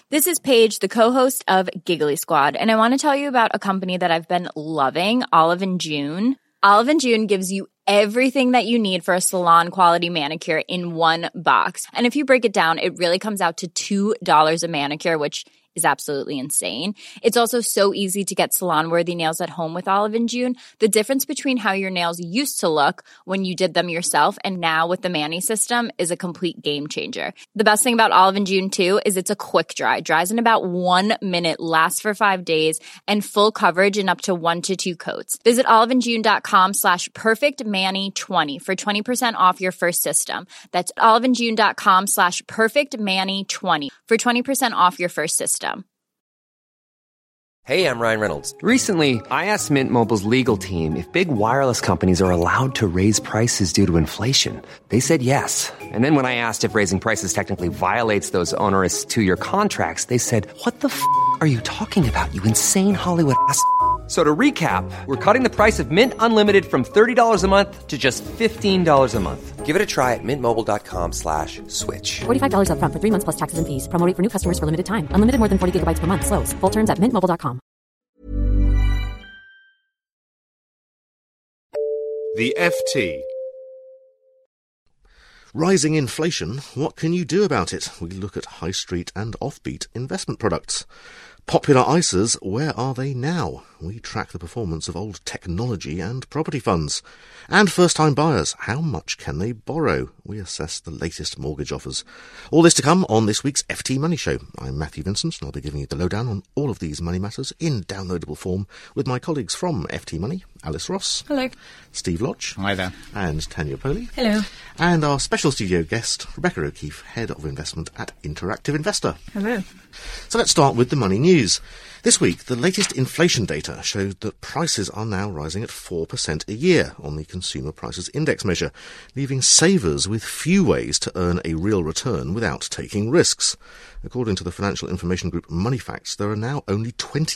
This is Paige, the co-host of Giggly Squad, and I want to tell you about a company that I've been loving, Olive & June. Olive & June gives you everything that you need for a salon-quality manicure in one box. And if you break it down, it really comes out to $2 a manicure, which is absolutely insane. It's also so easy to get salon-worthy nails at home with Olive & June. The difference between how your nails used to look when you did them yourself and now with the Mani system is a complete game changer. The best thing about Olive & June, too, is it's a quick dry. Dries in about 1 minute, lasts for 5 days, and full coverage in up to 1 to 2 coats. Visit oliveandjune.com/perfectmani20 for 20% off your first system. That's oliveandjune.com/perfectmani20 for 20% off your first system. Hey, I'm Ryan Reynolds. Recently, I asked Mint Mobile's legal team if big wireless companies are allowed to raise prices due to inflation. They said yes. And then when I asked if raising prices technically violates those onerous 2-year contracts, they said, "What the f*** are you talking about, you insane Hollywood ass?" So to recap, we're cutting the price of Mint Unlimited from $30 a month to just $15 a month. Give it a try at mintmobile.com/switch. $45 up front for 3 months plus taxes and fees. Promo rate for new customers for limited time. Unlimited more than 40 gigabytes per month. Slows full terms at mintmobile.com. The FT. Rising inflation, what can you do about it? We look at high street and offbeat investment products. Popular ISAs, where are they now? We track the performance of old technology and property funds. And first-time buyers, how much can they borrow? We assess the latest mortgage offers. All this to come on this week's FT Money Show. I'm Matthew Vincent, and I'll be giving you the lowdown on all of these money matters in downloadable form with my colleagues from FT Money, Alice Ross. Hello. Steve Lodge. Hi there. And Tanya Poley. Hello. And our special studio guest, Rebecca O'Keefe, Head of Investment at Interactive Investor. Hello. So let's start with the money news. This week, the latest inflation data showed that prices are now rising at 4% a year on the Consumer Prices Index measure, leaving savers with few ways to earn a real return without taking risks. According to the financial information group Moneyfacts, there are now only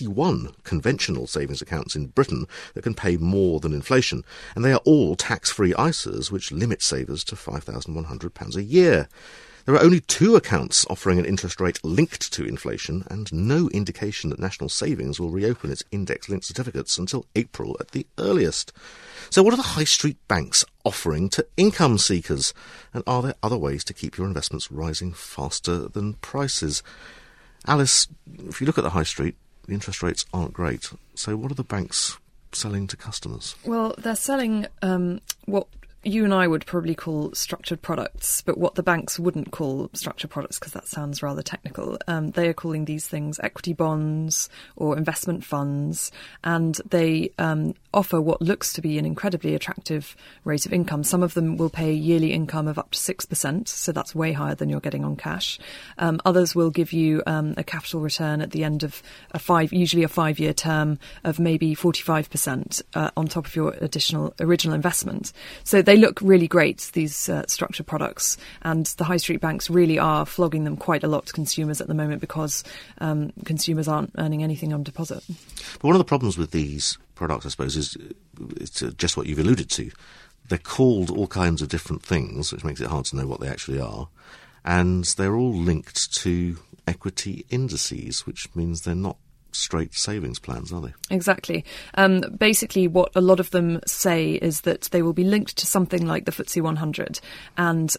21 conventional savings accounts in Britain that can pay more than inflation, and they are all tax-free ISAs, which limit savers to £5,100 a year. There are only 2 accounts offering an interest rate linked to inflation, and no indication that National Savings will reopen its index-linked certificates until April at the earliest. So what are the high street banks offering to income seekers? And are there other ways to keep your investments rising faster than prices? Alice, if you look at the high street, the interest rates aren't great. So what are the banks selling to customers? Well, they're selling what you and I would probably call structured products, but what the banks wouldn't call structured products, because that sounds rather technical. They are calling these things equity bonds or investment funds, and they offer what looks to be an incredibly attractive rate of income. Some of them will pay yearly income of up to 6%, so that's way higher than you're getting on cash. Others will give you a capital return at the end of usually a 5-year term of maybe 45% on top of your original investment. So they look really great, these structured products, and the high street banks really are flogging them quite a lot to consumers at the moment because consumers aren't earning anything on deposit. But one of the problems with these products, I suppose, is it's just what you've alluded to. They're called all kinds of different things, which makes it hard to know what they actually are, and they're all linked to equity indices, which means they're not straight savings plans, are they? Exactly. Basically, what a lot of them say is that they will be linked to something like the FTSE 100, and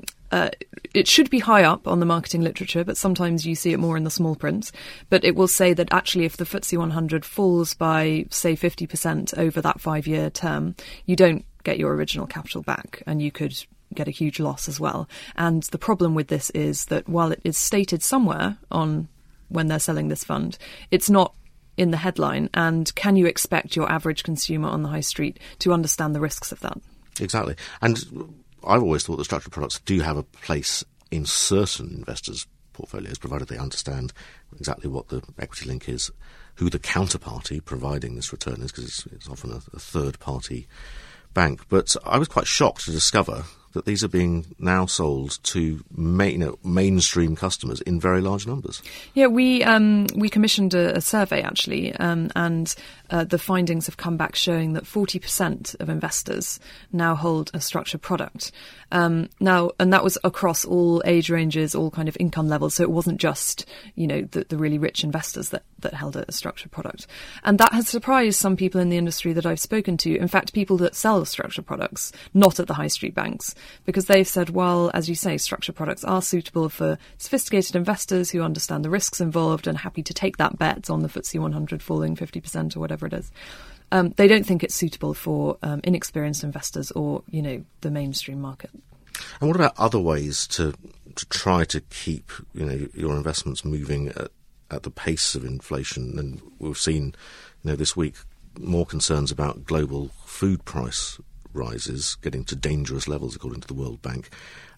it should be high up on the marketing literature, but sometimes you see it more in the small print. But it will say that actually if the FTSE 100 falls by, say, 50% over that 5-year term, you don't get your original capital back, and you could get a huge loss as well. And the problem with this is that while it is stated somewhere on when they're selling this fund, it's not in the headline. And can you expect your average consumer on the high street to understand the risks of that? Exactly. And I've always thought that structured products do have a place in certain investors' portfolios, provided they understand exactly what the equity link is, who the counterparty providing this return is, because it's often a third-party bank. But I was quite shocked to discover that these are being now sold to mainstream customers in very large numbers. Yeah, we commissioned a survey actually, and the findings have come back showing that 40% of investors now hold a structured product. And that was across all age ranges, all kind of income levels. So it wasn't just, the really rich investors that held a structured product. And that has surprised some people in the industry that I've spoken to. In fact, people that sell structured products, not at the high street banks, because they've said, well, as you say, structured products are suitable for sophisticated investors who understand the risks involved and happy to take that bet on the FTSE 100 falling 50% or whatever it is. They don't think it's suitable for inexperienced investors or, the mainstream market. And what about other ways to try to keep, your investments moving at the pace of inflation? And we've seen, this week more concerns about global food price rises getting to dangerous levels, according to the World Bank.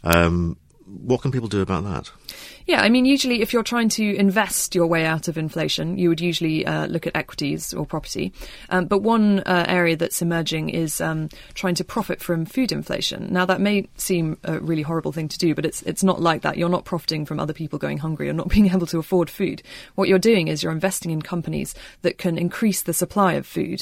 What can people do about that? Yeah, I mean, usually if you're trying to invest your way out of inflation, you would usually look at equities or property. But one area that's emerging is trying to profit from food inflation. Now, that may seem a really horrible thing to do, but it's not like that. You're not profiting from other people going hungry or not being able to afford food. What you're doing is you're investing in companies that can increase the supply of food.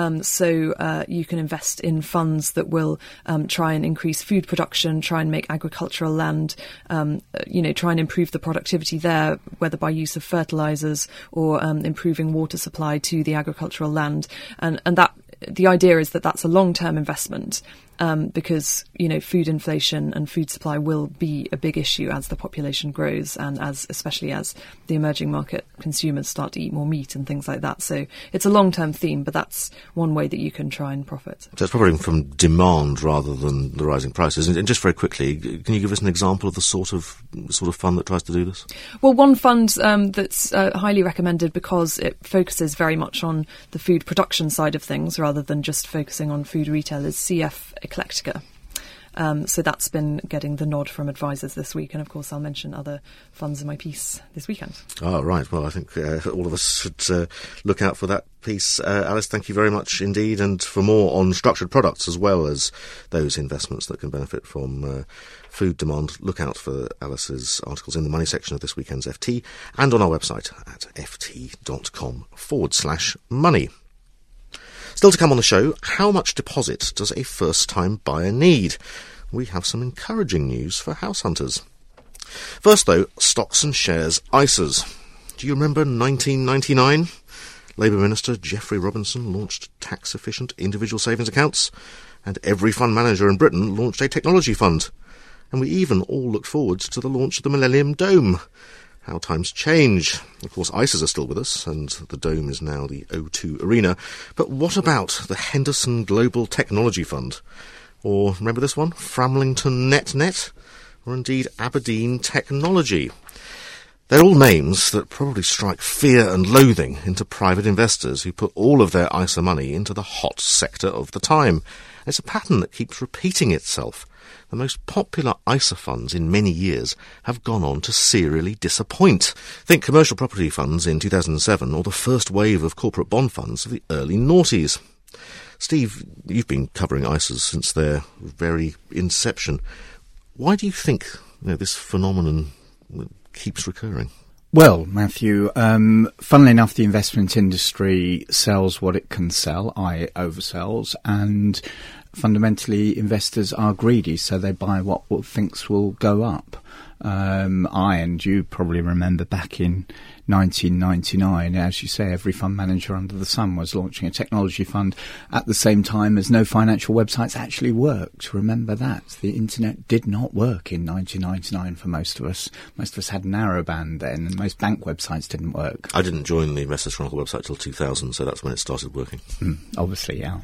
So you can invest in funds that will try and increase food production, try and make agricultural land, try and improve the productivity there, whether by use of fertilizers or improving water supply to the agricultural land. And that the idea is that that's a long-term investment. Because, food inflation and food supply will be a big issue as the population grows and especially as the emerging market consumers start to eat more meat and things like that. So it's a long-term theme, but that's one way that you can try and profit. So it's probably from demand rather than the rising prices. And just very quickly, can you give us an example of the sort of fund that tries to do this? Well, one fund that's highly recommended because it focuses very much on the food production side of things rather than just focusing on food retail is CF Eclectica. So that's been getting the nod from advisors this week. And of course, I'll mention other funds in my piece this weekend. Oh, right. Well, I think all of us should look out for that piece. Alice, thank you very much indeed. And for more on structured products as well as those investments that can benefit from food demand, look out for Alice's articles in the money section of this weekend's FT and on our website at ft.com/money. Still to come on the show, how much deposit does a first-time buyer need? We have some encouraging news for house hunters. First, though, stocks and shares ISAs. Do you remember 1999? Labour Minister Geoffrey Robinson launched tax-efficient individual savings accounts, and every fund manager in Britain launched a technology fund. And we even all looked forward to the launch of the Millennium Dome. How times change. Of course, ISAs are still with us, and the Dome is now the O2 Arena. But what about the Henderson Global Technology Fund? Or, remember this one? Framlington NetNet? Or indeed Aberdeen Technology? They're all names that probably strike fear and loathing into private investors who put all of their ISA money into the hot sector of the time. It's a pattern that keeps repeating itself. The most popular ISA funds in many years have gone on to serially disappoint. Think commercial property funds in 2007 or the first wave of corporate bond funds of the early noughties. Steve, you've been covering ISAs since their very inception. Why do you think this phenomenon keeps recurring? Well, Matthew, funnily enough, the investment industry sells what it can sell, i.e. oversells, and fundamentally investors are greedy, so they buy what thinks will go up. I and you probably remember back in 1999, as you say, every fund manager under the sun was launching a technology fund at the same time as no financial websites actually worked. Remember that. The internet did not work in 1999 for most of us. Most of us had narrowband then, and most bank websites didn't work. I didn't join the Investors Chronicle website till 2000, so that's when it started working. Obviously, yeah.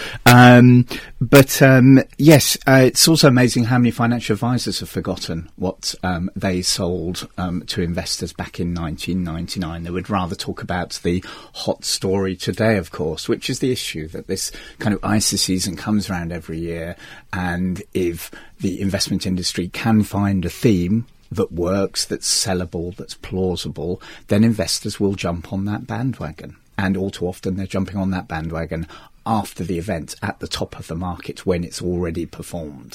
Yes, it's also amazing how many financial advisors have forgotten what they sold to investors back in 1999. They would rather talk about the hot story today, of course, which is the issue that this kind of ISA season comes around every year. And if the investment industry can find a theme that works, that's sellable, that's plausible, then investors will jump on that bandwagon. And all too often they're jumping on that bandwagon after the event at the top of the market when it's already performed.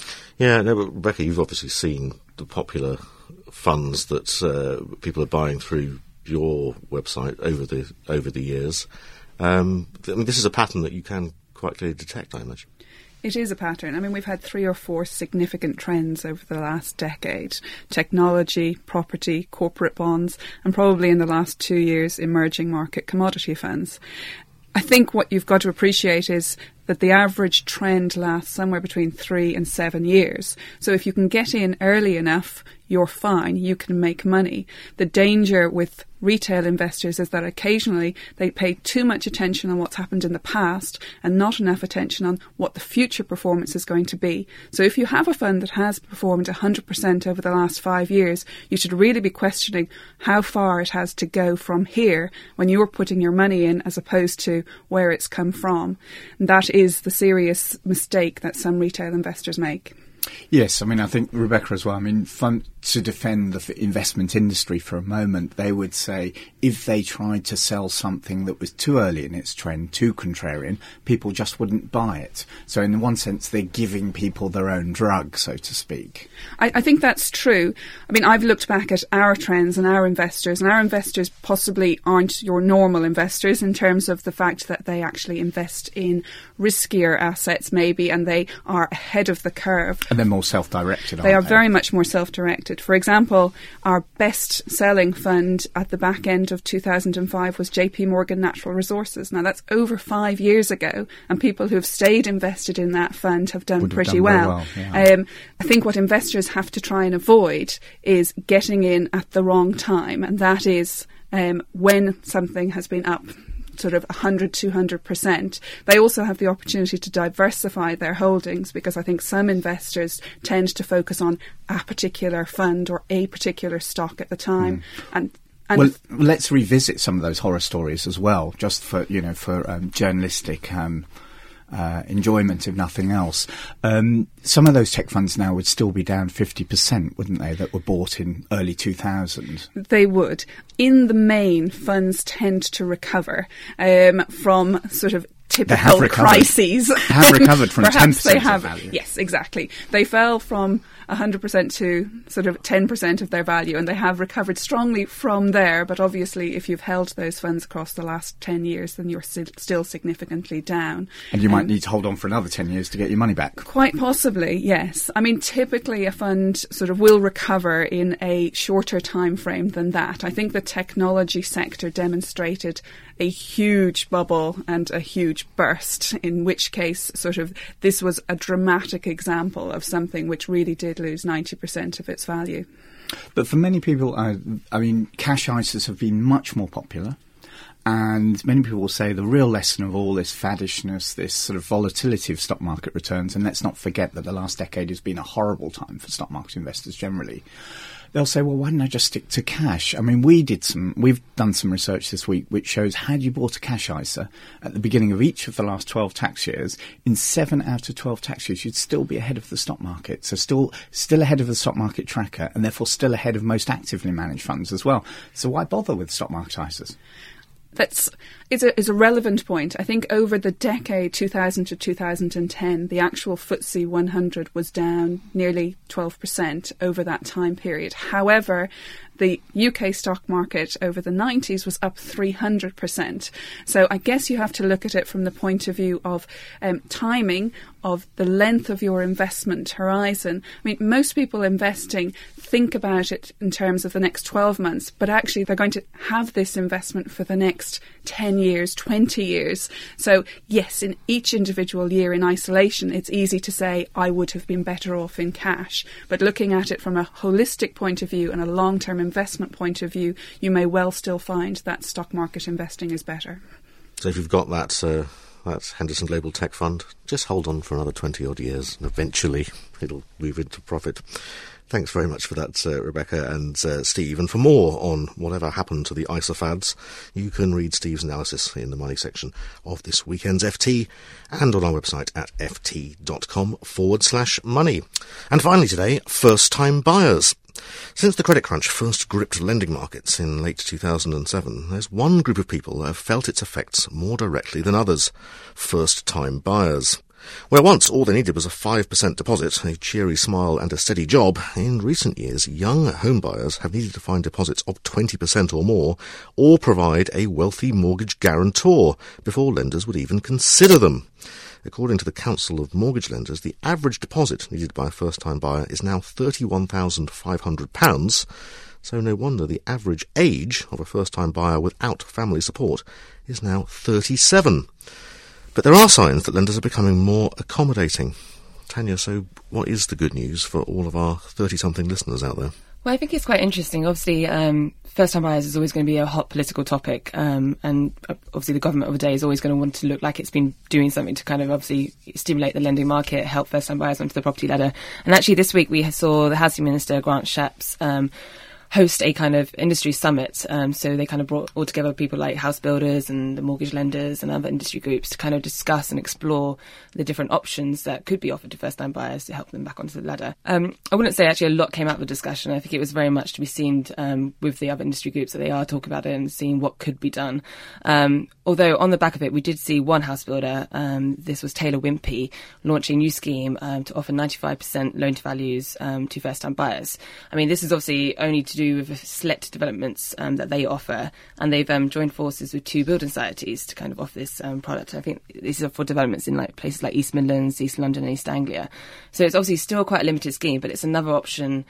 Yeah, no, but Rebecca, you've obviously seen the popular funds that people are buying through your website over the years. I mean, this is a pattern that you can quite clearly detect, I imagine. It is a pattern. I mean, we've had 3 or 4 significant trends over the last decade. Technology, property, corporate bonds, and probably in the last 2 years, emerging market commodity funds. I think what you've got to appreciate is that the average trend lasts somewhere between 3 and 7 years. So if you can get in early enough, you're fine. You can make money. The danger with retail investors is that occasionally they pay too much attention on what's happened in the past and not enough attention on what the future performance is going to be. So if you have a fund that has performed 100% over the last 5 years, you should really be questioning how far it has to go from here when you're putting your money in as opposed to where it's come from. And that is the serious mistake that some retail investors make. Yes, I mean, I think, Rebecca, as well, I mean, to defend the investment industry for a moment, they would say if they tried to sell something that was too early in its trend, too contrarian, people just wouldn't buy it. So in one sense, they're giving people their own drug, so to speak. I think that's true. I mean, I've looked back at our trends and our investors possibly aren't your normal investors in terms of the fact that they actually invest in riskier assets maybe, and they are ahead of the curve. And they're more self-directed, aren't they? They are very much more self-directed. For example, our best-selling fund at the back end of 2005 was JP Morgan Natural Resources. Now, that's over 5 years ago, and people who have stayed invested in that fund have done pretty well. Yeah. I think what investors have to try and avoid is getting in at the wrong time, and that is when something has been up sort of 100, 200%. They also have the opportunity to diversify their holdings, because I think some investors tend to focus on a particular fund or a particular stock at the time. And well, let's revisit some of those horror stories as well, just for journalistic enjoyment, if nothing else. Some of those tech funds now would still be down 50%, wouldn't they, that were bought in early 2000? They would. In the main, funds tend to recover from sort of typical crises. They have recovered from 10% of value. Yes, exactly. They fell from 100% to sort of 10% of their value, and they have recovered strongly from there. But obviously, if you've held those funds across the last 10 years, then you're still significantly down. And you might need to hold on for another 10 years to get your money back. Quite possibly, yes. I mean, typically a fund sort of will recover in a shorter time frame than that. I think the technology sector demonstrated a huge bubble and a huge burst, in which case sort of this was a dramatic example of something which really did lose 90% of its value. But for many people, I mean, cash ISAs have been much more popular. And many people will say the real lesson of all this faddishness, this sort of volatility of stock market returns, and let's not forget that the last decade has been a horrible time for stock market investors generally. They'll say, well, why don't I just stick to cash? I mean, we've done some research this week which shows had you bought a cash ISA at the beginning of each of the last 12 tax years, in 7 out of 12 tax years, you'd still be ahead of the stock market. So still ahead of the stock market tracker, and therefore still ahead of most actively managed funds as well. So why bother with stock market ISAs? It's a relevant point. I think over the decade 2000 to 2010, the actual FTSE 100 was down nearly 12% over that time period. However, the UK stock market over the 90s was up 300%. So I guess you have to look at it from the point of view of timing, of the length of your investment horizon. I mean, most people investing think about it in terms of the next 12 months, but actually they're going to have this investment for the next 10 years, 20 years. So yes, in each individual year in isolation, it's easy to say I would have been better off in cash. But looking at it from a holistic point of view and a long-term investment point of view, you may well still find that stock market investing is better. So if you've got that Henderson Global Tech Fund, just hold on for another 20 odd years and eventually it'll move into profit. Thanks very much for that, Rebecca and Steve. And for more on whatever happened to the ISA fads, you can read Steve's analysis in the money section of this weekend's FT and on our website at ft.com/money. And finally today, first-time buyers. Since the credit crunch first gripped lending markets in late 2007, there's one group of people that have felt its effects more directly than others: first-time buyers. Where once all they needed was a 5% deposit, a cheery smile and a steady job, in recent years young homebuyers have needed to find deposits of 20% or more, or provide a wealthy mortgage guarantor before lenders would even consider them. According to the Council of Mortgage Lenders, the average deposit needed by a first-time buyer is now £31,500, so no wonder the average age of a first-time buyer without family support is now 37. But there are signs that lenders are becoming more accommodating. Tanya, so what is the good news for all of our 30-something listeners out there? Well, I think it's quite interesting. Obviously, first-time buyers is always going to be a hot political topic, and obviously the government of the day is always going to want to look like it's been doing something to kind of obviously stimulate the lending market, help first-time buyers onto the property ladder. And actually this week we saw the Housing Minister, Grant Shapps, host a kind of industry summit. So they kind of brought all together people like house builders and the mortgage lenders and other industry groups to kind of discuss and explore the different options that could be offered to first-time buyers to help them back onto the ladder. I wouldn't say actually a lot came out of the discussion. I think it was very much to be seen with the other industry groups that they are talking about it and seeing what could be done. Although on the back of it, we did see one house builder, this was Taylor Wimpey, launch a new scheme to offer 95% loan to values to first-time buyers. I mean, this is obviously only to do with select developments that they offer, and they've joined forces with two building societies to kind of offer this product. I think these are for developments in like places like East Midlands, East London and East Anglia. So it's obviously still quite a limited scheme, but it's another option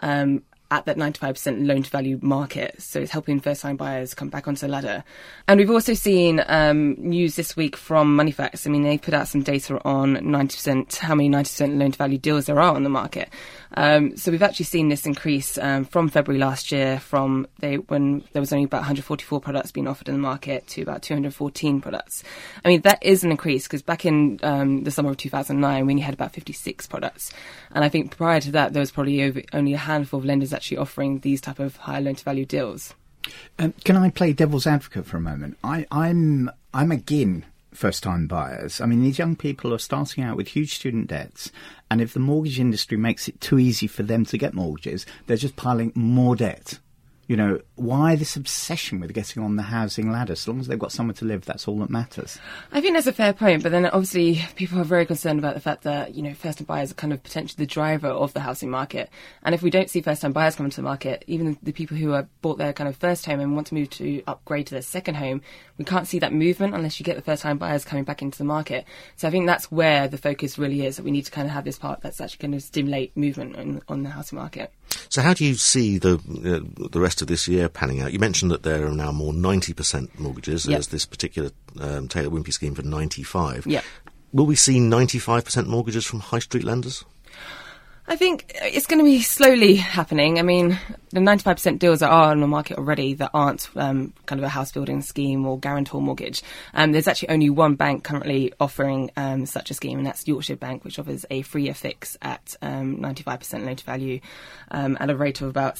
at that 95% loan to value market. So it's helping first-time buyers come back onto the ladder. And we've also seen news this week from Moneyfacts. I mean, they put out some data on 90%, how many 90% loan to value deals there are on the market. So we've actually seen this increase from February last year, when there was only about 144 products being offered in the market to about 214 products. I mean, that is an increase because back in the summer of 2009, we only had about 56 products. And I think prior to that, there was probably only a handful of lenders actually offering these type of higher loan to value deals. Can I play devil's advocate for a moment? I'm again first-time buyers. I mean, these young people are starting out with huge student debts, and if the mortgage industry makes it too easy for them to get mortgages, they're just piling more debt. You know, why this obsession with getting on the housing ladder? As long as they've got somewhere to live, that's all that matters. I think that's a fair point, but then obviously people are very concerned about the fact that, you know, first-time buyers are kind of potentially the driver of the housing market. And if we don't see first-time buyers come into the market, even the people who have bought their kind of first home and want to move to upgrade to their second home, we can't see that movement unless you get the first-time buyers coming back into the market. So I think that's where the focus really is, that we need to kind of have this part that's actually going to stimulate movement on the housing market. So how do you see the rest of this year panning out? You mentioned that there are now more 90% mortgages. Yep. There's this particular Taylor Wimpey scheme for 95. Yeah. Will we see 95% mortgages from high street lenders? I think it's going to be slowly happening. I mean, the 95% deals that are on the market already that aren't kind of a house building scheme or guarantor mortgage. There's actually only one bank currently offering such a scheme, and that's Yorkshire Bank, which offers a 3-year fix at 95% loan to value at a rate of about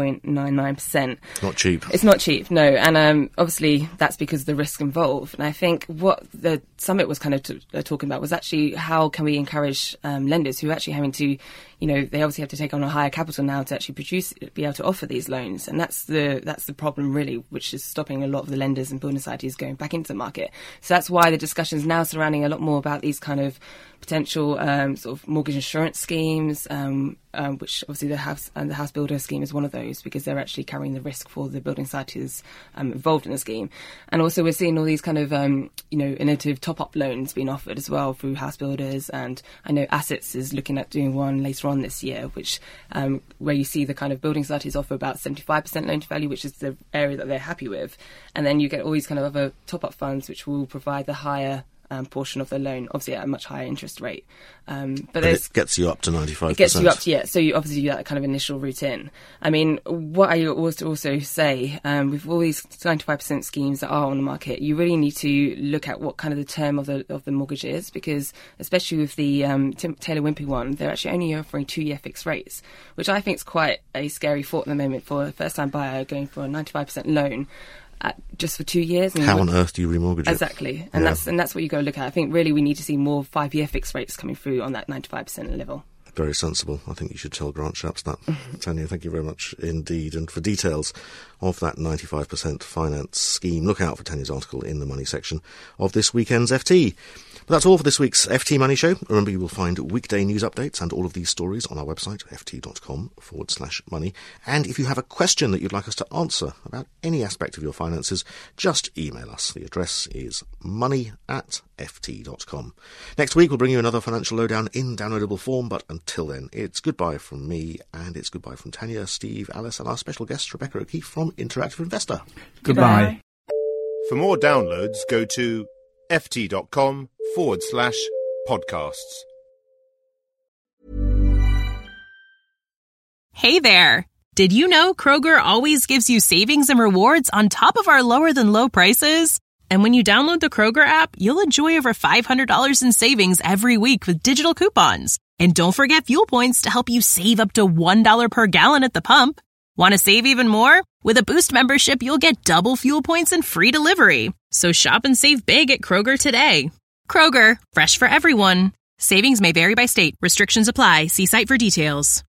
6.99%. Not cheap. It's not cheap, no. And obviously that's because of the risk involved. And I think what the summit was kind of talking about was actually how can we encourage lenders who are actually having to, you know, they obviously have to take on a higher capital now to actually be able to offer these loans. And that's the problem really, which is stopping a lot of the lenders and building societies going back into the market. So that's why the discussions now surrounding a lot more about these kind of potential sort of mortgage insurance schemes, which obviously the house builder scheme is one of those, because they're actually carrying the risk for the building societies involved in the scheme. And also we're seeing all these kind of innovative top-up loans being offered as well through house builders, and I know Assets is looking at doing one later on this year, which where you see the kind of building societies offer about 75% loan to value, which is the area that they're happy with, and then you get all these kind of other top-up funds which will provide the higher portion of the loan, obviously at a much higher interest rate. But it gets you up to 95%. It gets you up to, yeah. So you obviously do that kind of initial route in. I mean, what I also say, with all these 95% schemes that are on the market, you really need to look at what kind of the term of the mortgage is, because especially with the Taylor Wimpey one, they're actually only offering 2-year fixed rates, which I think is quite a scary thought at the moment for a first-time buyer going for a 95% loan. Just for 2 years. How on earth do you remortgage it? Exactly. And that's what you got to look at. I think really we need to see more 5-year fixed rates coming through on that 95% level. Very sensible. I think you should tell Grant Shapps that. Tanya, thank you very much indeed. And for details of that 95% finance scheme. Look out for Tanya's article in the money section of this weekend's FT. But that's all for this week's FT Money Show. Remember, you will find weekday news updates and all of these stories on our website, ft.com/money. And if you have a question that you'd like us to answer about any aspect of your finances, just email us. The address is money@ft.com. Next week, we'll bring you another financial lowdown in downloadable form, but until then, it's goodbye from me, and it's goodbye from Tanya, Steve, Alice, and our special guest, Rebecca O'Keefe from Interactive Investor. Goodbye. For more downloads, go to ft.com/podcasts. Hey there! Did you know Kroger always gives you savings and rewards on top of our lower-than-low prices? And when you download the Kroger app, you'll enjoy over $500 in savings every week with digital coupons. And don't forget fuel points to help you save up to $1 per gallon at the pump. Want to save even more? With a Boost membership, you'll get double fuel points and free delivery. So shop and save big at Kroger today. Kroger, fresh for everyone. Savings may vary by state. Restrictions apply. See site for details.